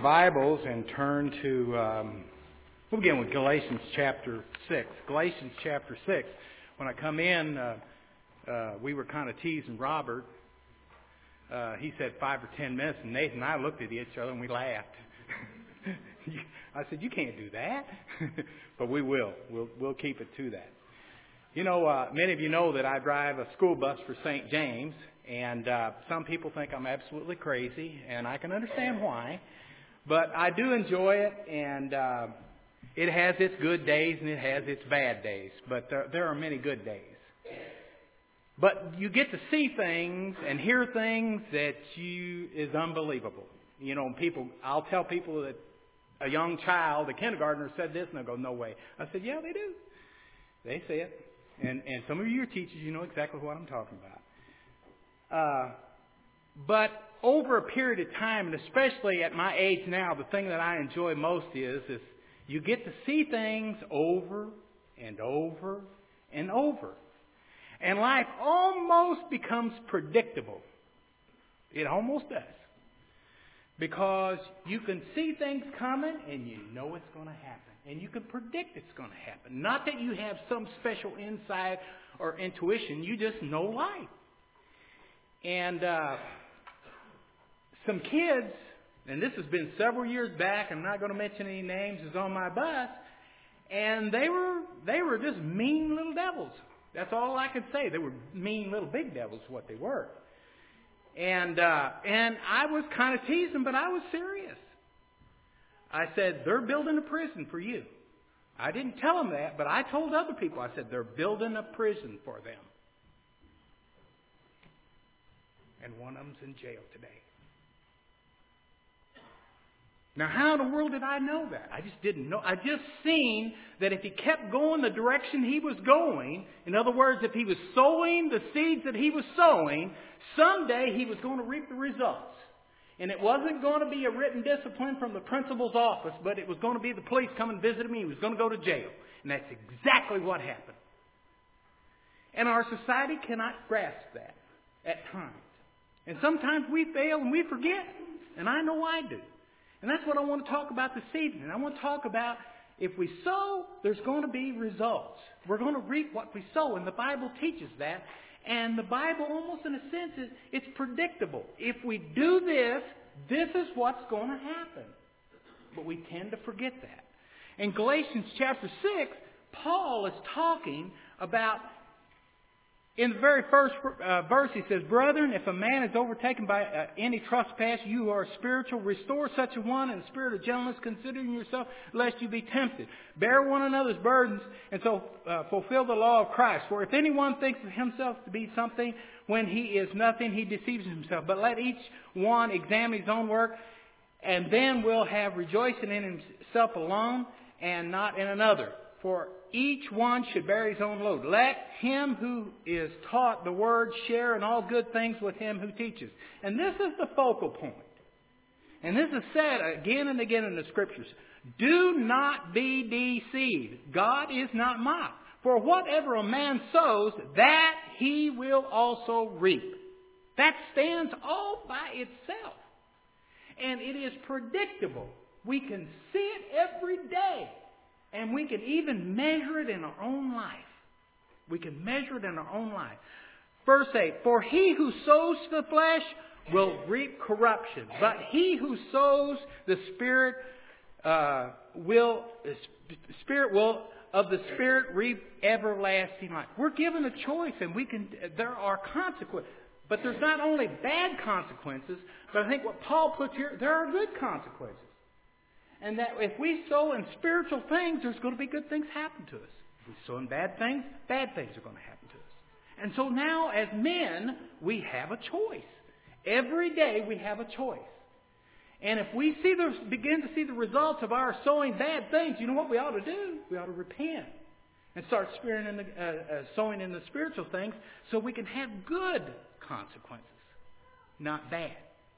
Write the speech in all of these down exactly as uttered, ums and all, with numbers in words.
Bibles and turn to, um, we'll begin with Galatians chapter six. Galatians chapter six. When I come in, uh, uh, we were kind of teasing Robert. Uh, he said five or ten minutes, and Nathan and I looked at each other and we laughed. I said, you can't do that. But we will. We'll, we'll keep it to that. You know, uh, many of you know that I drive a school bus for Saint James, and uh, some people think I'm absolutely crazy, and I can understand why. But I do enjoy it, and uh, it has its good days and it has its bad days. But there, there are many good days. But you get to see things and hear things that you is unbelievable. You know, people. I'll tell people that a young child, a kindergartner, said this, and they'll go, "No way." I said, "Yeah, they do. They say it." And and some of you are teachers, you know exactly what I'm talking about. Uh, but over a period of time, and especially at my age now, the thing that I enjoy most is is you get to see things over and over and over. And life almost becomes predictable. It almost does. Because you can see things coming and you know it's going to happen. And you can predict it's going to happen. Not that you have some special insight or intuition. You just know life. And uh, some kids, and this has been several years back, I'm not going to mention any names, is on my bus. And they were they were just mean little devils. That's all I can say. They were mean little big devils, what they were. And uh, and I was kind of teasing, but I was serious. I said, they're building a prison for you. I didn't tell them that, but I told other people. I said, they're building a prison for them. And one of them's in jail today. Now, how in the world did I know that? I just didn't know. I just seen that if he kept going the direction he was going, in other words, if he was sowing the seeds that he was sowing, someday he was going to reap the results. And it wasn't going to be a written discipline from the principal's office, but it was going to be the police coming and visiting me. He was going to go to jail. And that's exactly what happened. And our society cannot grasp that at times. And sometimes we fail and we forget. And I know I do. And that's what I want to talk about this evening. I want to talk about if we sow, there's going to be results. We're going to reap what we sow. And the Bible teaches that. And the Bible, almost in a sense, is it's predictable. If we do this, this is what's going to happen. But we tend to forget that. In Galatians chapter six, Paul is talking about, in the very first uh, verse, he says, "Brethren, if a man is overtaken by uh, any trespass, you who are spiritual, restore such a one in the spirit of gentleness, considering yourself, lest you be tempted. Bear one another's burdens, and so uh, fulfill the law of Christ. For if anyone thinks of himself to be something when he is nothing, he deceives himself. But let each one examine his own work, and then will have rejoicing in himself alone, and not in another. For each one should bear his own load. Let him who is taught the word share in all good things with him who teaches." And this is the focal point. And this is said again and again in the Scriptures. Do not be deceived. God is not mocked. For whatever a man sows, that he will also reap. That stands all by itself. And it is predictable. We can see it every day. And we can even measure it in our own life. We can measure it in our own life. Verse eight, "For he who sows to the flesh will reap corruption, but he who sows the Spirit uh, will the Spirit will of the Spirit reap everlasting life." We're given a choice, and we can. There are consequences, but there's not only bad consequences. But I think what Paul puts here, there are good consequences. And that if we sow in spiritual things, there's going to be good things happen to us. If we sow in bad things, bad things are going to happen to us. And so now, as men, we have a choice. Every day we have a choice. And if we see the, begin to see the results of our sowing bad things, you know what we ought to do? We ought to repent and start in the, uh, uh, sowing in the spiritual things so we can have good consequences, not bad.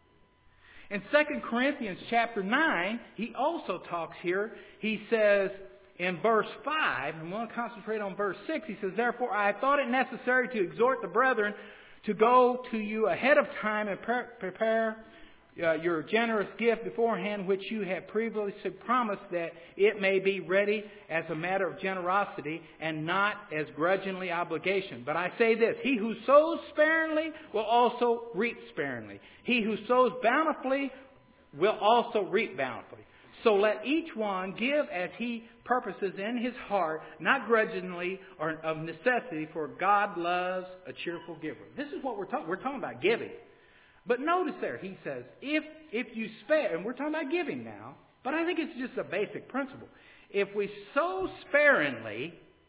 In Second Corinthians chapter nine, he also talks here. He says in verse five, and we want to concentrate on verse six, he says, "Therefore I thought it necessary to exhort the brethren to go to you ahead of time and prepare uh, your generous gift beforehand, which you have previously promised, that it may be ready as a matter of generosity and not as grudgingly obligation. But I say this, he who sows sparingly will also reap sparingly. He who sows bountifully will also reap bountifully. So let each one give as he purposes in his heart, not grudgingly or of necessity, for God loves a cheerful giver. This is what we're talking. We're talking about giving. But notice there, he says, if if you spare, and we're talking about giving now, but I think it's just a basic principle. If we sow sparingly,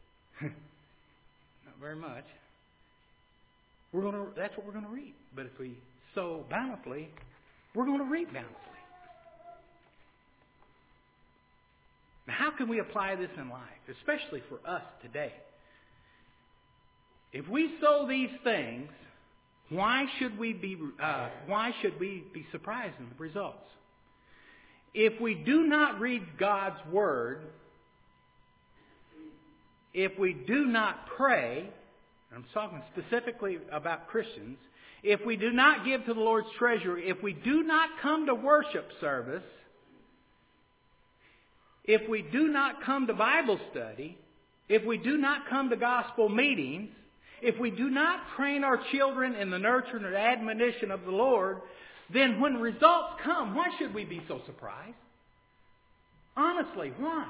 not very much, we're going to. That's what we're going to reap. But if we sow bountifully, we're going to reap bountifully. Now, how can we apply this in life, especially for us today? If we sow these things, why should we be uh, why should we be surprised in the results? If we do not read God's Word, if we do not pray, I'm talking specifically about Christians, if we do not give to the Lord's treasury, if we do not come to worship service, if we do not come to Bible study, if we do not come to gospel meetings, if we do not train our children in the nurture and admonition of the Lord, then when results come, why should we be so surprised? Honestly, why?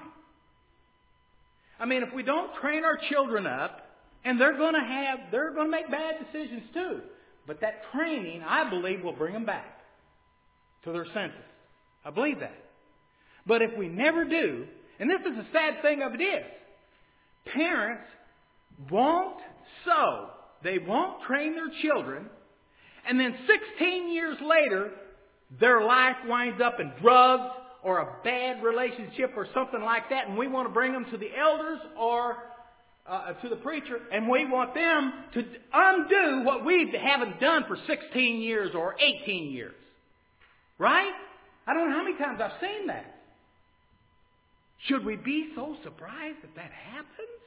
I mean, if we don't train our children up, and they're going to have, they're going to make bad decisions too. But that training, I believe, will bring them back to their senses. I believe that. But if we never do, and this is the sad thing of it is, parents won't sow. They won't train their children. And then sixteen years later, their life winds up in drugs or a bad relationship or something like that. And we want to bring them to the elders or uh, to the preacher. And we want them to undo what we haven't done for sixteen years or eighteen years. Right? I don't know how many times I've seen that. Should we be so surprised that that happens?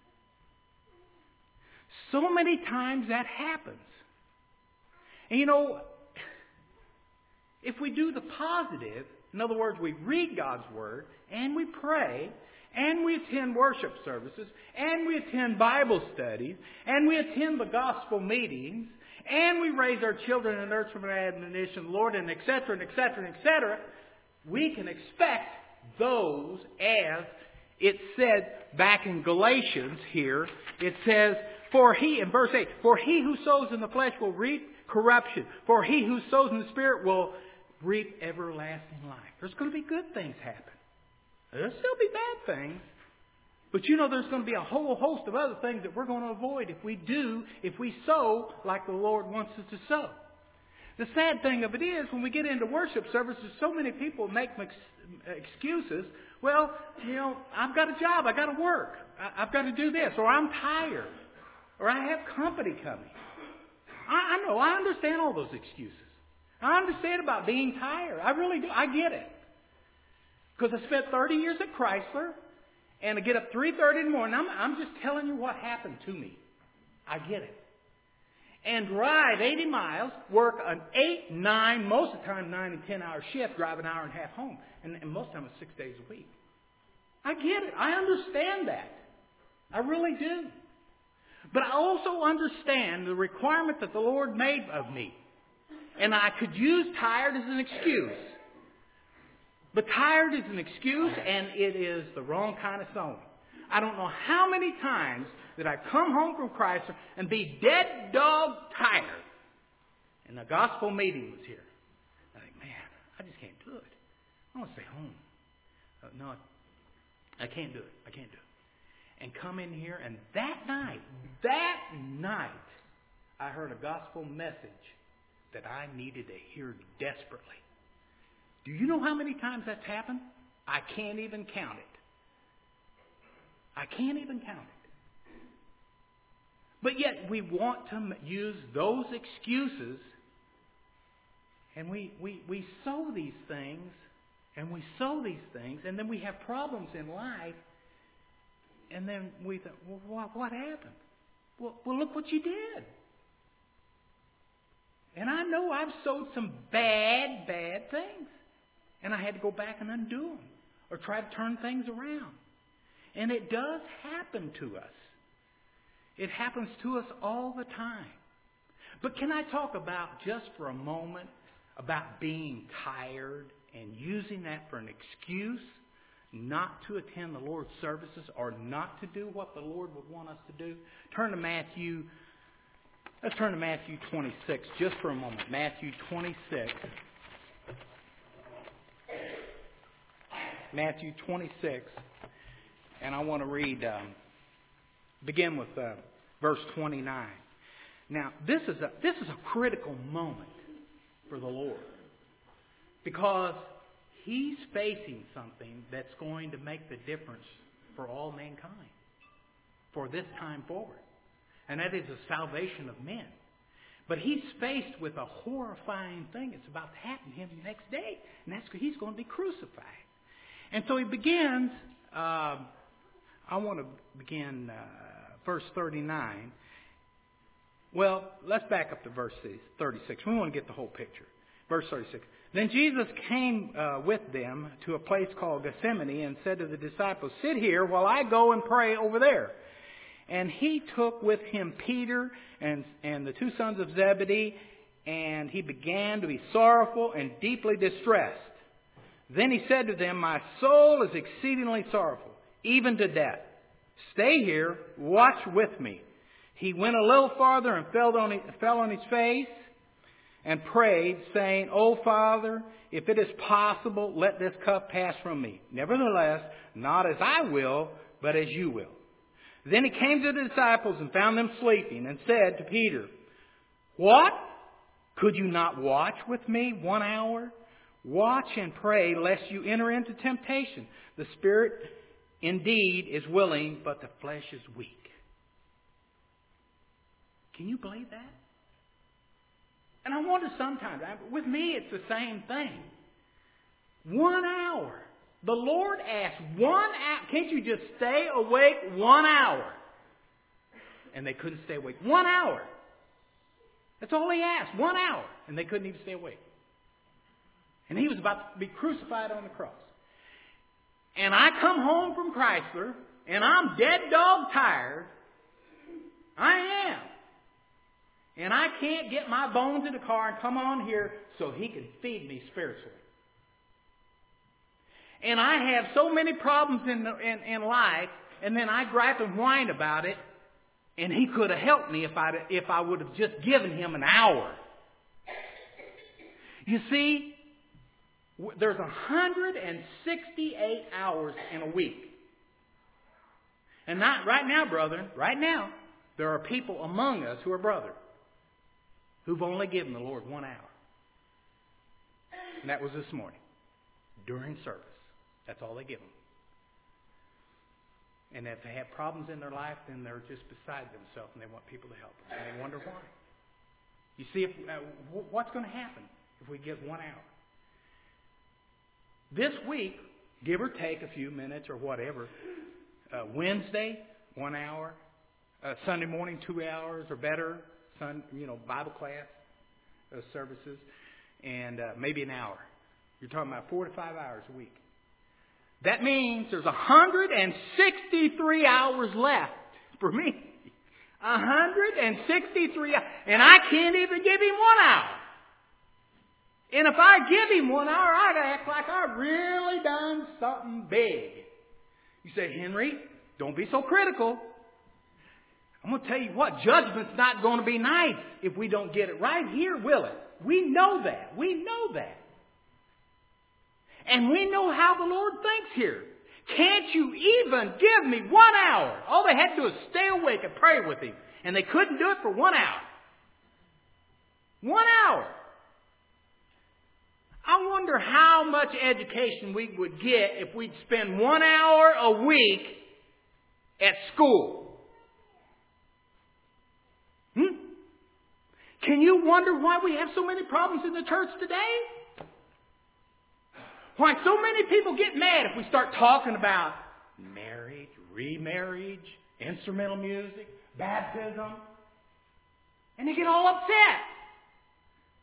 So many times that happens. And you know, if we do the positive, in other words, we read God's Word, and we pray, and we attend worship services, and we attend Bible studies, and we attend the gospel meetings, and we raise our children in nurture and admonition, Lord, and et cetera, and et cetera, and et cetera, we can expect those, as it said back in Galatians here, it says, for he, in verse eight, for he who sows in the flesh will reap corruption. For he who sows in the Spirit will reap everlasting life. There's going to be good things happen. There'll still be bad things. But you know there's going to be a whole host of other things that we're going to avoid if we do, if we sow like the Lord wants us to sow. The sad thing of it is, when we get into worship services, so many people make excuses. Well, you know, I've got a job, I've got to work, I've got to do this, or I'm tired, or I have company coming. I, I know, I understand all those excuses. I understand about being tired. I really do. I get it. Because I spent thirty years at Chrysler, and I get up three thirty in the morning. I'm, I'm just telling you what happened to me. I get it. And drive eighty miles, work an eight, nine, most of the time nine and ten hour shift, drive an hour and a half home. And, and most of the time it's six days a week. I get it. I understand that. I really do. But I also understand the requirement that the Lord made of me. And I could use tired as an excuse. But tired is an excuse, and it is the wrong kind of sowing. I don't know how many times that I come home from Chrysler and be dead dog tired. And the gospel meeting was here. I think, man, I just can't do it. I want to stay home. Uh, no, I can't do it. I can't do it. And come in here, and that night, that night, I heard a gospel message that I needed to hear desperately. Do you know how many times that's happened? I can't even count it. I can't even count it. But yet we want to use those excuses, and we, we, we sow these things, and we sow these things, and then we have problems in life, and then we think, well, what, what happened? Well, well, look what you did. And I know I've sowed some bad, bad things. And I had to go back and undo them or try to turn things around. And it does happen to us. It happens to us all the time. But can I talk about just for a moment about being tired and using that for an excuse not to attend the Lord's services or not to do what the Lord would want us to do? Turn to Matthew. Let's turn to Matthew twenty-six just for a moment. Matthew twenty-six. Matthew twenty-six. And I want to read, um, begin with uh, verse twenty-nine. Now, this is a this is a critical moment for the Lord. Because He's facing something that's going to make the difference for all mankind. For this time forward. And that is the salvation of men. But He's faced with a horrifying thing that's about to happen to Him the next day. And that's He's going to be crucified. And so He begins, uh, I want to begin uh, verse thirty-nine. Well, let's back up to verse thirty-six. We want to get the whole picture. Verse thirty-six. Then Jesus came uh, with them to a place called Gethsemane and said to the disciples, "Sit here while I go and pray over there." And He took with Him Peter and, and the two sons of Zebedee, and He began to be sorrowful and deeply distressed. Then He said to them, "My soul is exceedingly sorrowful, even to death. Stay here, watch with me." He went a little farther and fell on his, fell on his face and prayed, saying, "O Father, if it is possible, let this cup pass from me. Nevertheless, not as I will, but as you will." Then He came to the disciples and found them sleeping and said to Peter, "What? Could you not watch with me one hour? Watch and pray lest you enter into temptation. The spirit indeed is willing, but the flesh is weak." Can you believe that? And I wonder sometimes, with me it's the same thing. One hour. The Lord asked one hour. Can't you just stay awake one hour? And they couldn't stay awake. One hour. That's all He asked. One hour. And they couldn't even stay awake. And He was about to be crucified on the cross. And I come home from Chrysler, and I'm dead dog tired. I am. And I can't get my bones in the car and come on here so He can feed me spiritually. And I have so many problems in, the, in, in life, and then I gripe and whine about it, and He could have helped me if I if I would have just given Him an hour. You see, there's one hundred sixty-eight hours in a week. And not right now, brethren, right now, there are people among us who are brothers who've only given the Lord one hour. And that was this morning, during service. That's all they give them. And if they have problems in their life, then they're just beside themselves and they want people to help them. And they wonder why. You see, if, uh, what's going to happen if we give one hour? This week, give or take a few minutes or whatever, uh, Wednesday, one hour. Uh, Sunday morning, two hours or better. Sun, you know, Bible class uh, services, and uh, maybe an hour. You're talking about four to five hours a week. That means there's one hundred sixty-three hours left for me. one hundred sixty-three hours. And I can't even give Him one hour. And if I give Him one hour, I gotta act like I've really done something big. You say, "Henry, don't be so critical." I'm going to tell you what, judgment's not going to be nice if we don't get it right here, will it? We know that. We know that. And we know how the Lord thinks here. Can't you even give me one hour? All they had to do was stay awake and pray with Him. And they couldn't do it for one hour. One hour. I wonder how much education we would get if we'd spend one hour a week at school. Hmm? Can you wonder why we have so many problems in the church today? Why so many people get mad if we start talking about marriage, remarriage, instrumental music, baptism. And they get all upset.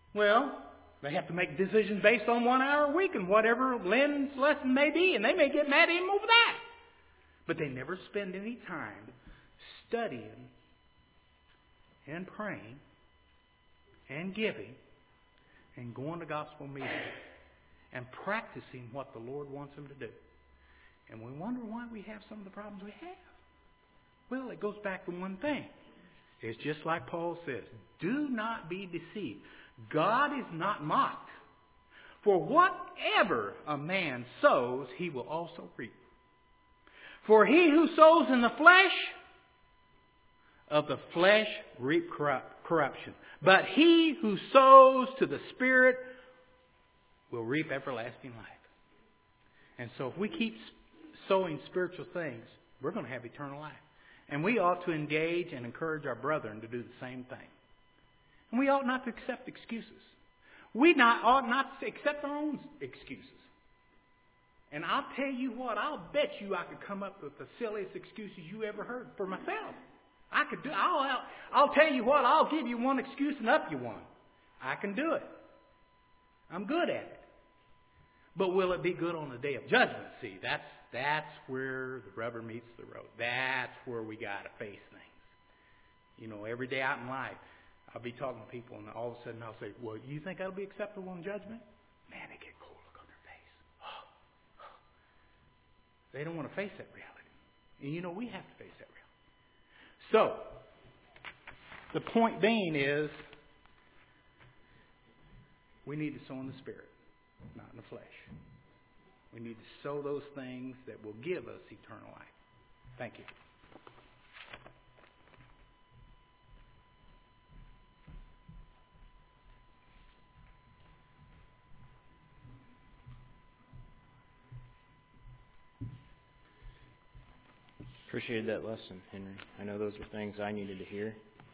Well, they have to make decisions based on one hour a week and whatever Lynn's lesson may be, and they may get mad at him over that. But they never spend any time studying and praying and giving and going to gospel meetings and practicing what the Lord wants them to do. And we wonder why we have some of the problems we have. Well, it goes back to one thing. It's just like Paul says, do not be deceived. God is not mocked. For whatever a man sows, he will also reap. For he who sows in the flesh, of the flesh reap corruption. But he who sows to the Spirit will reap everlasting life. And so if we keep sowing spiritual things, we're going to have eternal life. And we ought to engage and encourage our brethren to do the same thing. And we ought not to accept excuses. We not, ought not to accept our own excuses. And I'll tell you what, I'll bet you I could come up with the silliest excuses you ever heard for myself. I could do. I'll, I'll, I'll tell you what, I'll give you one excuse and up you one. I can do it. I'm good at it. But will it be good on the day of judgment? See, that's that's where the rubber meets the road. That's where we got to face things. You know, every day out in life, I'll be talking to people, and all of a sudden I'll say, "Well, you think that'll be acceptable in judgment?" Man, they get a cold look on their face. Oh, oh. They don't want to face that reality, and you know we have to face that reality. So, the point being is, we need to sow in the Spirit, not in the flesh. We need to sow those things that will give us eternal life. Thank you. Appreciated that lesson, Henry. I know those were things I needed to hear.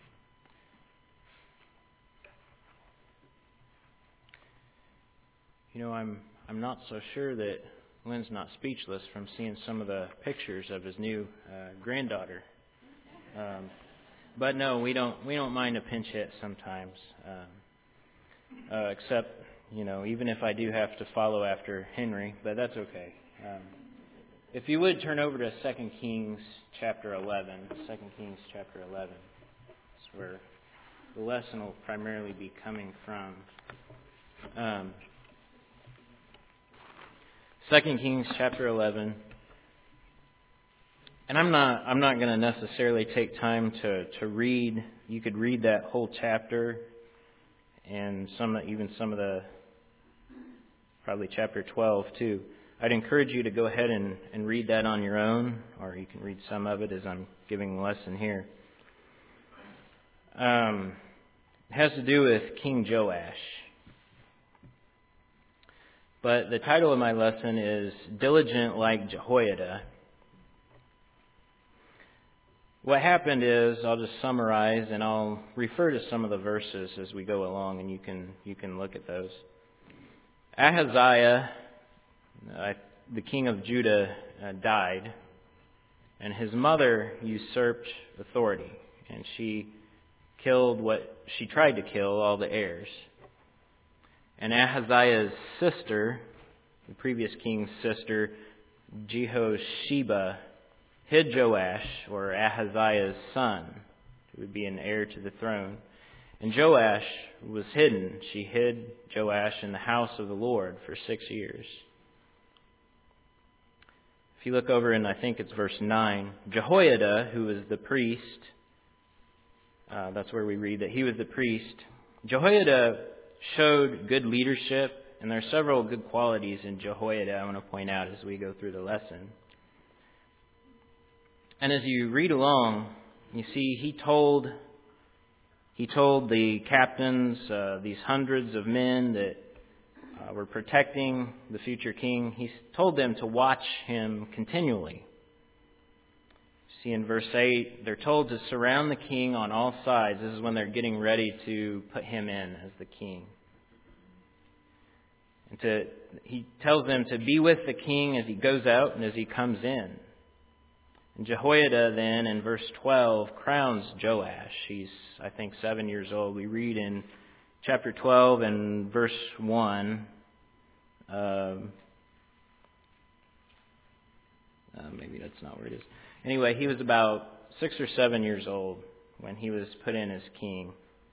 You know, I'm I'm not so sure that Lynn's not speechless from seeing some of the pictures of his new uh, granddaughter. Um, but no, we don't we don't mind a pinch hit sometimes. Um, uh, except, you know, even if I do have to follow after Henry, but that's okay. Um, If you would turn over to Second Kings chapter eleven. Second Kings chapter eleven. That's where the lesson will primarily be coming from. Um, Second Kings chapter eleven. And I'm not I'm not going to necessarily take time to, to read. You could read that whole chapter and some even some of the probably chapter twelve too. I'd encourage you to go ahead and, and read that on your own, or you can read some of it as I'm giving the lesson here. Um, it has to do with King Joash. But the title of my lesson is Diligent Like Jehoiada. What happened is, I'll just summarize and I'll refer to some of the verses as we go along, and you can you can look at those. Ahaziah, Uh, the king of Judah, uh, died, and his mother usurped authority, and she killed what she tried to kill all the heirs. And Ahaziah's sister, the previous king's sister, Jehosheba, hid Joash, or Ahaziah's son, who would be an heir to the throne. And Joash was hidden. She hid Joash in the house of the Lord for six years. If you look over in, I think it's verse nine, Jehoiada, who was the priest, uh, that's where we read that he was the priest. Jehoiada showed good leadership, and there are several good qualities in Jehoiada I want to point out as we go through the lesson. And as you read along, you see he told he told the captains, uh, these hundreds of men that Uh, were protecting the future king, he told them to watch him continually. See in verse eight, they're told to surround the king on all sides. This is when they're getting ready to put him in as the king. And to he tells them to be with the king as he goes out and as he comes in. And Jehoiada then in verse twelve crowns Joash. He's, I think, seven years old. We read in chapter twelve and verse one. Um, uh, maybe that's not where it is. Anyway, he was about six or seven years old when he was put in as king.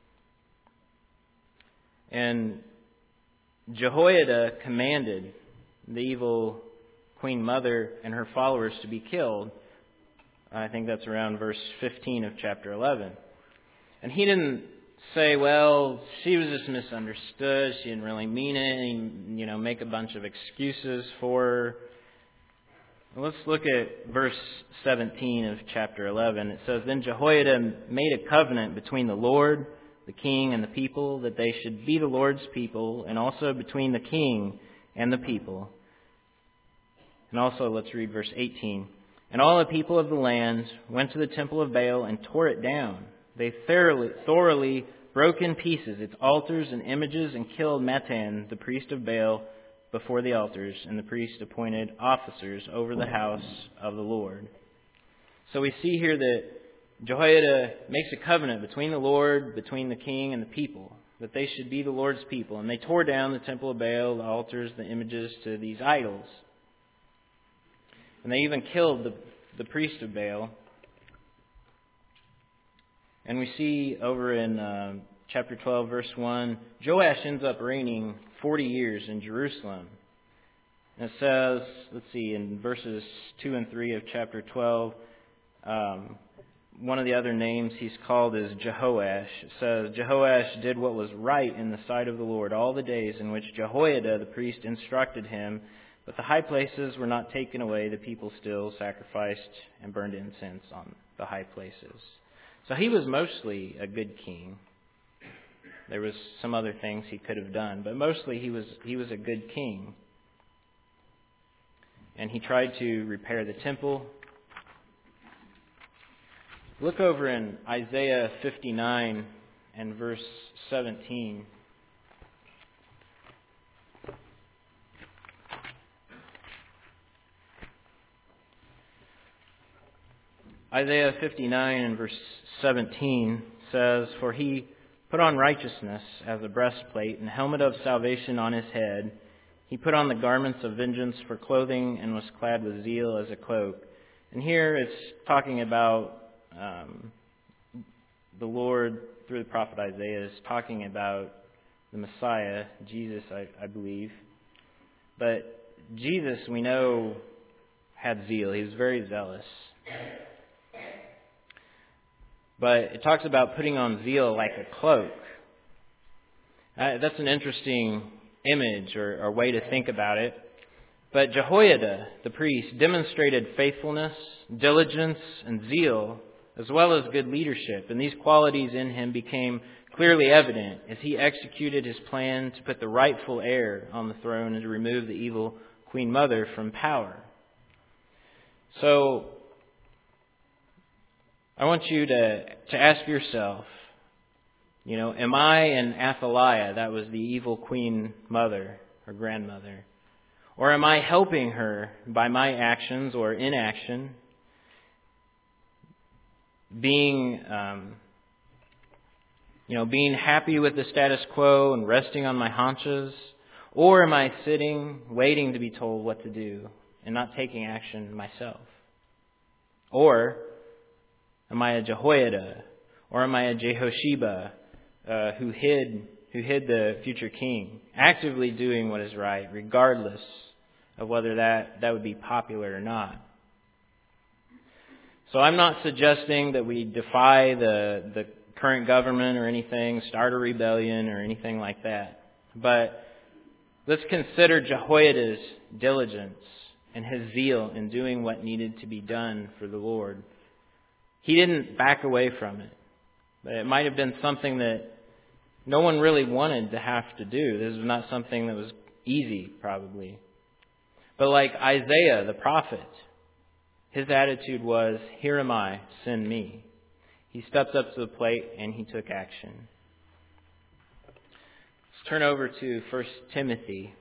And Jehoiada commanded the evil queen mother and her followers to be killed. I think that's around verse fifteen of chapter eleven. And he didn't say, well, she was just misunderstood. She didn't really mean it. And, you know, make a bunch of excuses for her. Let's look at verse seventeen of chapter eleven. It says, Then Jehoiada made a covenant between the Lord, the king, and the people, that they should be the Lord's people, and also between the king and the people. And also, let's read verse eighteen. And all the people of the land went to the temple of Baal and tore it down. They thoroughly, thoroughly broke in pieces its altars and images and killed Mattan, the priest of Baal, before the altars, and the priest appointed officers over the house of the Lord. So we see here that Jehoiada makes a covenant between the Lord, between the king, and the people, that they should be the Lord's people. And they tore down the temple of Baal, the altars, the images to these idols. And they even killed the, the priest of Baal. And we see over in uh, chapter twelve, verse one, Joash ends up reigning forty years in Jerusalem. And it says, let's see, in verses two and three of chapter twelve, um, one of the other names he's called is Jehoash. It says, Jehoash did what was right in the sight of the Lord all the days in which Jehoiada the priest instructed him, but the high places were not taken away. The people still sacrificed and burned incense on the high places. So he was mostly a good king. There was some other things he could have done, but mostly he was he was a good king. And he tried to repair the temple. Look over in Isaiah fifty-nine and verse seventeen. Isaiah fifty-nine and verse seventeen says, For he put on righteousness as a breastplate and a helmet of salvation on his head. He put on the garments of vengeance for clothing and was clad with zeal as a cloak. And here it's talking about um, the Lord, through the prophet Isaiah, is talking about the Messiah, Jesus, I, I believe. But Jesus, we know, had zeal. He was very zealous. But it talks about putting on zeal like a cloak. Uh, that's an interesting image or, or way to think about it. But Jehoiada, the priest, demonstrated faithfulness, diligence, and zeal, as well as good leadership. And these qualities in him became clearly evident as he executed his plan to put the rightful heir on the throne and to remove the evil queen mother from power. So I want you to, to ask yourself, you know, am I an Athaliah, that was the evil queen mother or grandmother? Or am I helping her by my actions or inaction, being, um, you know, being happy with the status quo and resting on my haunches? Or am I sitting, waiting to be told what to do and not taking action myself? Or am I a Jehoiada? Or am I a Jehosheba uh, who hid who hid the future king, actively doing what is right, regardless of whether that, that would be popular or not? So I'm not suggesting that we defy the, the current government or anything, start a rebellion or anything like that. But let's consider Jehoiada's diligence and his zeal in doing what needed to be done for the Lord. He didn't back away from it. But it might have been something that no one really wanted to have to do. This was not something that was easy, probably. But like Isaiah, the prophet, his attitude was, here am I, send me. He stepped up to the plate and he took action. Let's turn over to First Timothy.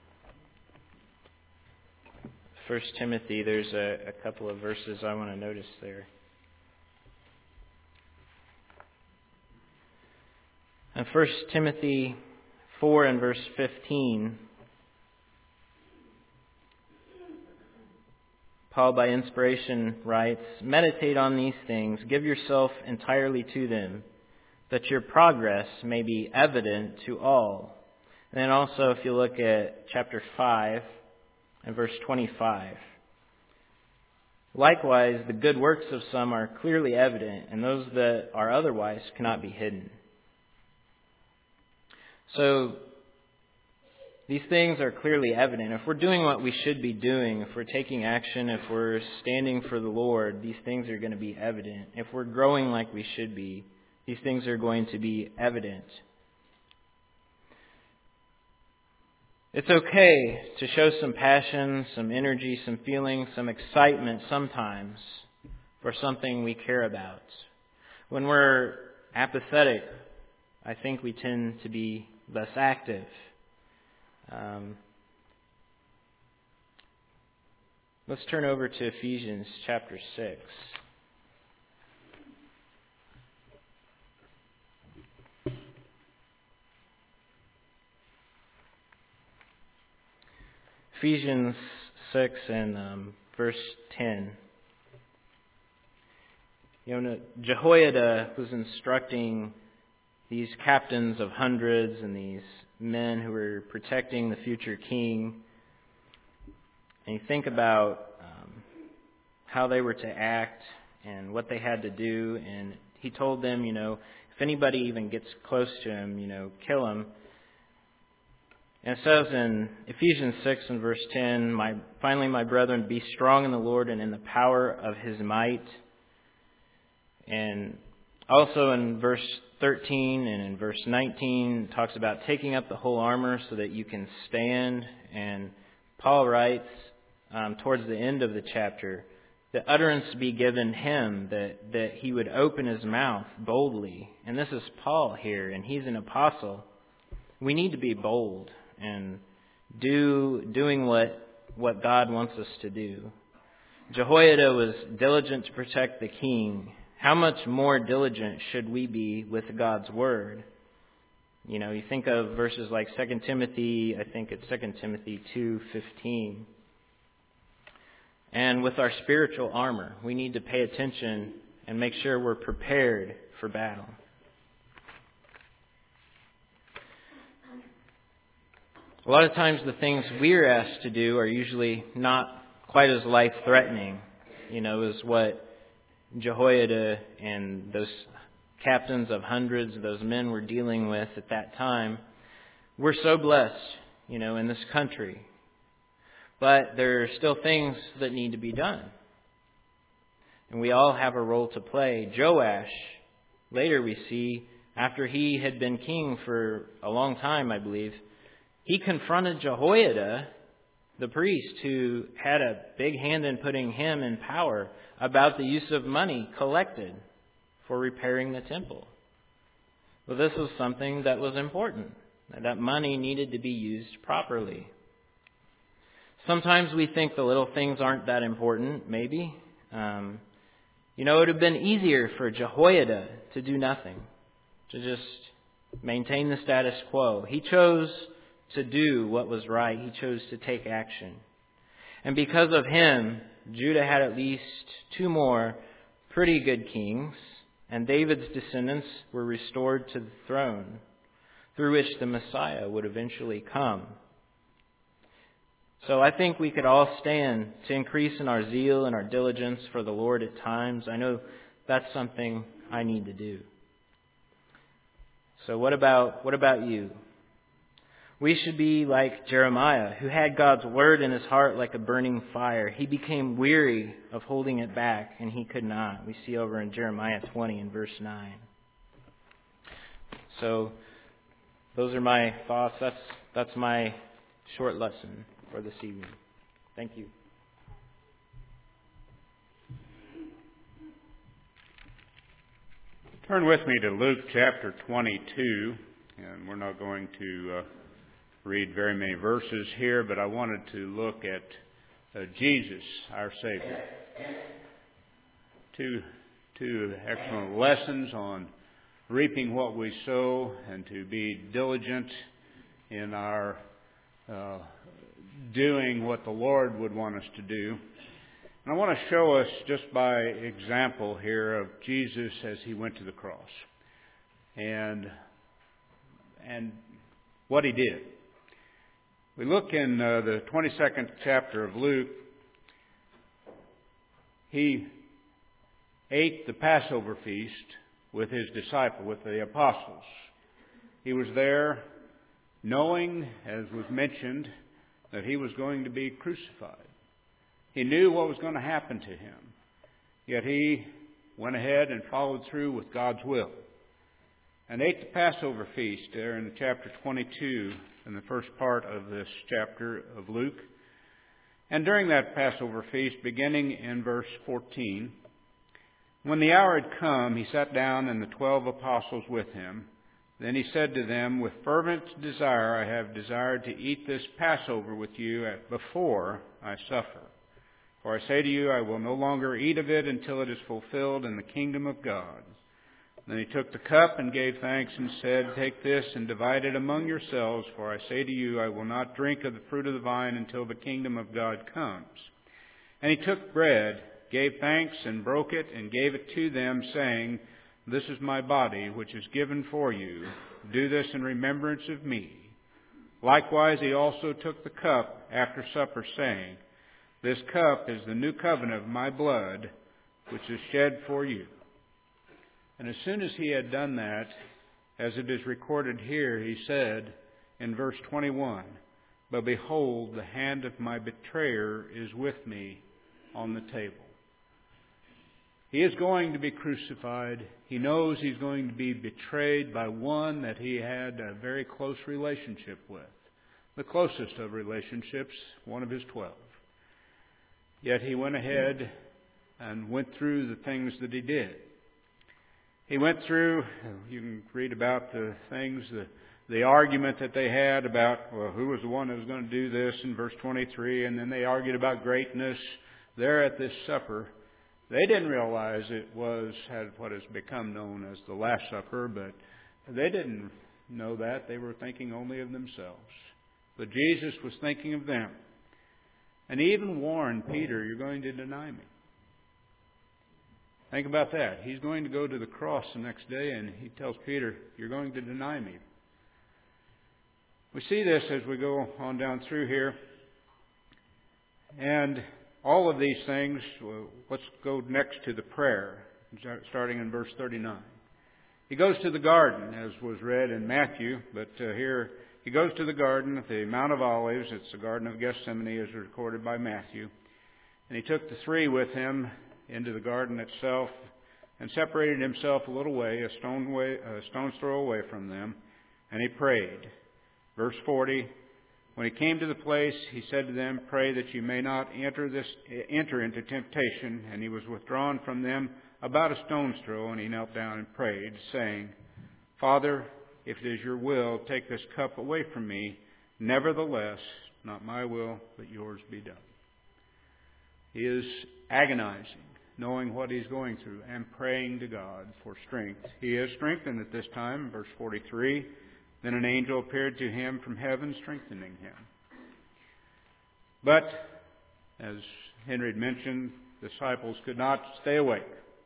First Timothy, there's a, a couple of verses I want to notice there. In First Timothy four and verse fifteen, Paul, by inspiration, writes, "Meditate on these things, give yourself entirely to them, that your progress may be evident to all." And then also, if you look at chapter five and verse twenty-five, "Likewise, the good works of some are clearly evident, and those that are otherwise cannot be hidden." So, these things are clearly evident. If we're doing what we should be doing, if we're taking action, if we're standing for the Lord, these things are going to be evident. If we're growing like we should be, these things are going to be evident. It's okay to show some passion, some energy, some feeling, some excitement sometimes for something we care about. When we're apathetic, I think we tend to be less active. Um, let's turn over to Ephesians chapter six. Ephesians six and um, verse ten. You know, Jehoiada was instructing these captains of hundreds and these men who were protecting the future king. And you think about um, how they were to act and what they had to do. And he told them, you know, if anybody even gets close to him, you know, kill him. And it says in Ephesians six and verse ten, "My finally, my brethren, be strong in the Lord and in the power of His might." And also in verse thirteen and in verse nineteen, it talks about taking up the whole armor so that you can stand. And Paul writes um, towards the end of the chapter, that utterance be given him, that, that he would open his mouth boldly. And this is Paul here, and he's an apostle. We need to be bold and do doing what what God wants us to do. Jehoiada was diligent to protect the king. How much more diligent should we be with God's word? You know, you think of verses like Second Timothy, I think it's Second Timothy two fifteen. And with our spiritual armor, we need to pay attention and make sure we're prepared for battle. A lot of times the things we're asked to do are usually not quite as life-threatening, you know, as what Jehoiada and those captains of hundreds of those men were dealing with at that time. We're so blessed, you know, in this country. But there are still things that need to be done. And we all have a role to play. Joash, later we see, after he had been king for a long time, I believe, he confronted Jehoiada, the priest, who had a big hand in putting him in power, about the use of money collected for repairing the temple. Well, this was something that was important. That money needed to be used properly. Sometimes we think the little things aren't that important, maybe. Um, you know, it would have been easier for Jehoiada to do nothing, to just maintain the status quo. He chose to do what was right. He chose to take action. And because of him, Judah had at least two more pretty good kings, and David's descendants were restored to the throne, through which the Messiah would eventually come. So I think we could all stand to increase in our zeal and our diligence for the Lord at times. I know that's something I need to do. So what about what about you? We should be like Jeremiah, who had God's word in his heart like a burning fire. He became weary of holding it back, and he could not. We see over in Jeremiah twenty and verse nine. So those are my thoughts. That's that's my short lesson for this evening. Thank you. Turn with me to Luke chapter twenty-two, and we're not going to uh, read very many verses here, but I wanted to look at uh, Jesus, our Savior. Two, two excellent lessons on reaping what we sow and to be diligent in our uh, doing what the Lord would want us to do. And I want to show us just by example here of Jesus as He went to the cross and and what He did. We look in uh, the twenty-second chapter of Luke. He ate the Passover feast with His disciple, with the apostles. He was there knowing, as was mentioned, that He was going to be crucified. He knew what was going to happen to Him. Yet He went ahead and followed through with God's will and ate the Passover feast there in chapter twenty-two, in the first part of this chapter of Luke. And during that Passover feast, beginning in verse fourteen, when the hour had come, He sat down and the twelve apostles with Him. Then He said to them, with fervent desire I have desired to eat this Passover with you at, before I suffer. For I say to you, I will no longer eat of it until it is fulfilled in the kingdom of God. Then He took the cup and gave thanks and said, take this and divide it among yourselves, for I say to you, I will not drink of the fruit of the vine until the kingdom of God comes. And He took bread, gave thanks, and broke it, and gave it to them, saying, this is my body, which is given for you. Do this in remembrance of me. Likewise, He also took the cup after supper, saying, this cup is the new covenant of my blood, which is shed for you. And as soon as He had done that, as it is recorded here, He said in verse twenty-one, but behold, the hand of my betrayer is with me on the table. He is going to be crucified. He knows He's going to be betrayed by one that He had a very close relationship with. The closest of relationships, one of His twelve. Yet He went ahead and went through the things that He did. He went through, you can read about the things, the, the argument that they had about, well, who was the one that was going to do this in verse twenty-three, and then they argued about greatness there at this supper. They didn't realize it was had what has become known as the Last Supper, but they didn't know that. They were thinking only of themselves. But Jesus was thinking of them. And He even warned Peter, you're going to deny me. Think about that. He's going to go to the cross the next day, and He tells Peter, you're going to deny me. We see this as we go on down through here. And all of these things, well, let's go next to the prayer, starting in verse thirty-nine. He goes to the garden, as was read in Matthew, but uh, here He goes to the garden at the Mount of Olives. It's the Garden of Gethsemane, as recorded by Matthew. And He took the three with Him into the garden itself and separated Himself a little way, a stone way, a stone's throw away from them, and He prayed. Verse forty, when He came to the place, He said to them, pray that you may not enter this enter into temptation. And He was withdrawn from them about a stone's throw, and He knelt down and prayed, saying, Father, if it is your will, take this cup away from me. Nevertheless, not my will, but yours be done. He is agonizing, knowing what he's going through, and praying to God for strength. He is strengthened at this time, verse forty-three. Then an angel appeared to him from heaven, strengthening him. But, as Henry had mentioned, the disciples could not stay awake.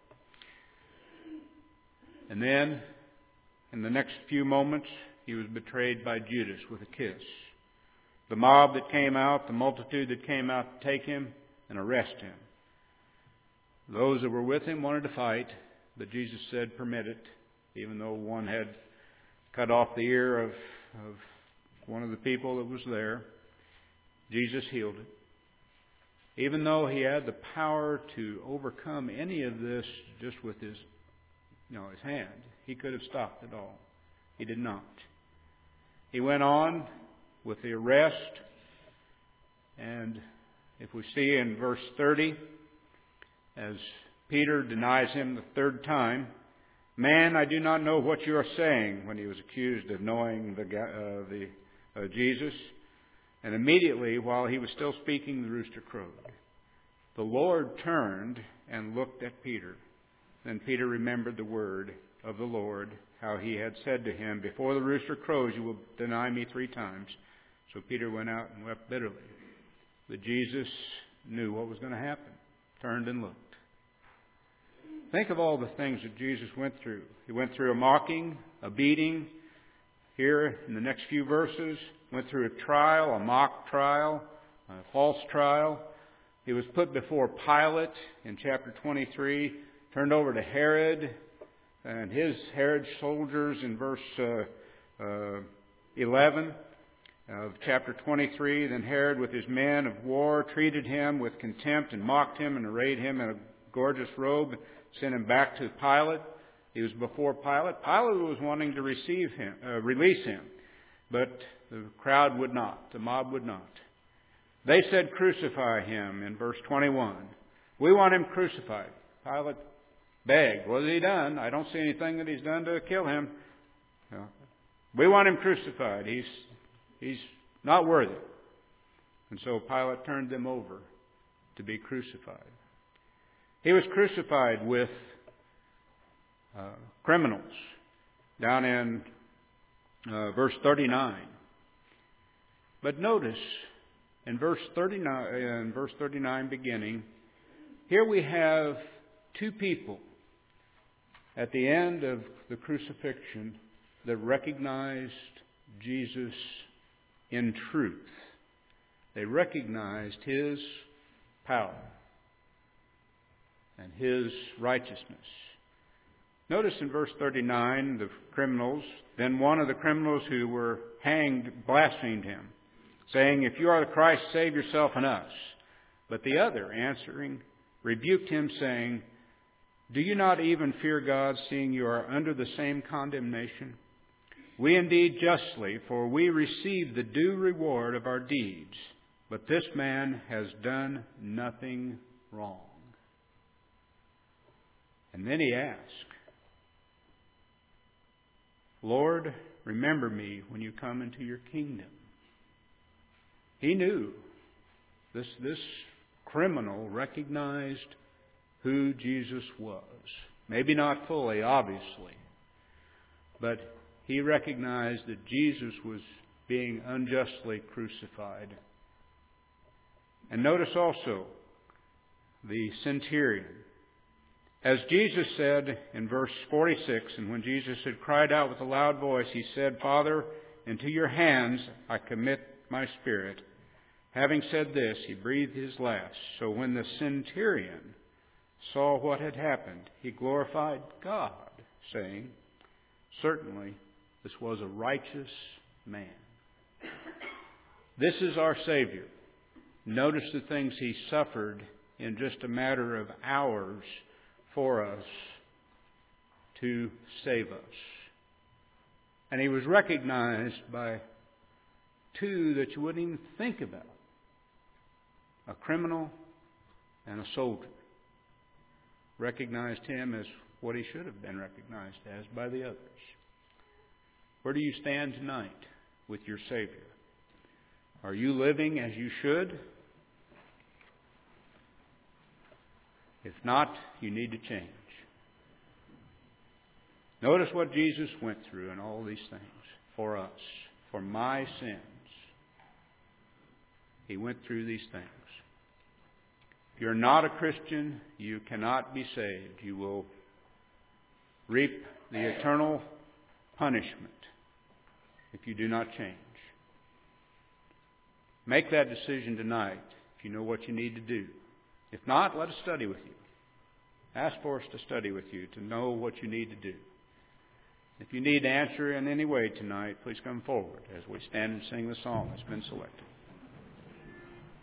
And then, in the next few moments, He was betrayed by Judas with a kiss. The mob that came out, the multitude that came out to take Him and arrest Him. Those that were with Him wanted to fight, but Jesus said, permit it, even though one had cut off the ear of, of one of the people that was there. Jesus healed it. Even though He had the power to overcome any of this just with His, you know, His hand, He could have stopped it all. He did not. He went on with the arrest, and if we see in verse thirty, as Peter denies Him the third time, man, I do not know what you are saying, when he was accused of knowing the, uh, the uh, Jesus. And immediately, while he was still speaking, the rooster crowed. The Lord turned and looked at Peter. Then Peter remembered the word of the Lord, how he had said to him, "Before the rooster crows, you will deny me three times." So Peter went out and wept bitterly. But Jesus knew what was going to happen, turned and looked. Think of all the things that Jesus went through. He went through a mocking, a beating. Here in the next few verses, went through a trial, a mock trial, a false trial. He was put before Pilate in chapter twenty-three, turned over to Herod and his Herod's soldiers in verse uh, uh, eleven of chapter twenty-three. Then Herod with his men of war treated him with contempt and mocked him and arrayed him in a gorgeous robe, sent him back to Pilate. He was before Pilate. Pilate was wanting to receive him, uh, release him, but the crowd would not. The mob would not. They said, "Crucify him," in verse twenty-one. "We want him crucified." Pilate begged, "What has he done? I don't see anything that he's done to kill him. No. We want him crucified. He's he's not worthy." And so Pilate turned them over to be crucified. He was crucified with uh, criminals down in uh, verse thirty-nine. But notice in verse thirty-nine, in verse thirty-nine beginning, here we have two people at the end of the crucifixion that recognized Jesus in truth. They recognized His power and His righteousness. Notice in verse thirty-nine, the criminals, then one of the criminals who were hanged blasphemed Him, saying, "If you are the Christ, save yourself and us." But the other, answering, rebuked him, saying, "Do you not even fear God, seeing you are under the same condemnation? We indeed justly, for we receive the due reward of our deeds. But this man has done nothing wrong." And then he asked, "Lord, remember me when you come into your kingdom." He knew this, this criminal recognized who Jesus was. Maybe not fully, obviously, but he recognized that Jesus was being unjustly crucified. And notice also the centurion. As Jesus said in verse forty-six, and when Jesus had cried out with a loud voice, He said, "Father, into your hands I commit my spirit." Having said this, He breathed His last. So when the centurion saw what had happened, he glorified God, saying, "Certainly this was a righteous man." This is our Savior. Notice the things He suffered in just a matter of hours for us to save us. And He was recognized by two that you wouldn't even think about: a criminal and a soldier. Recognized Him as what He should have been recognized as by the others. Where do you stand tonight with your Savior? Are you living as you should? If not, you need to change. Notice what Jesus went through in all these things for us, for my sins. He went through these things. If you're not a Christian, you cannot be saved. You will reap the eternal punishment if you do not change. Make that decision tonight if you know what you need to do. If not, let us study with you. Ask for us to study with you to know what you need to do. If you need to answer in any way tonight, please come forward as we stand and sing the song that's been selected.